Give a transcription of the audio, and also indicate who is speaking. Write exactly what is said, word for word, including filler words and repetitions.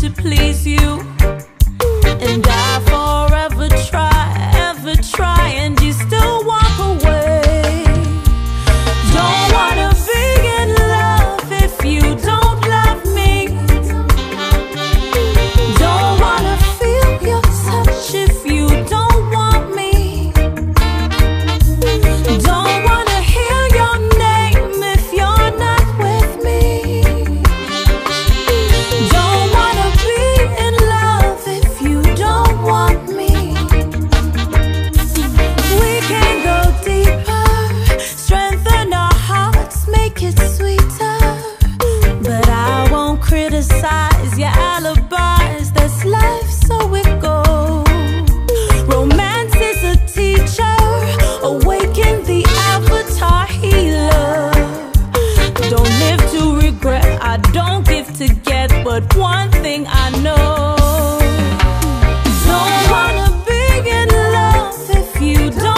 Speaker 1: to please you. And I forever try, ever try, and you still walk away. Don't wanna be in love if you don't love me. Don't wanna feel your touch if you don't want me. Don't wanna hear your name if you're not with me. Don't wanna be in love if you don't want me. We can go deeper, strengthen our hearts, make it sweeter. But I won't criticize your alibis. That's life, so it goes. Romance is a teacher, awaken the avatar healer. Don't live to regret, I don't give to get, but one thing I know. Don't wanna be in love if you don't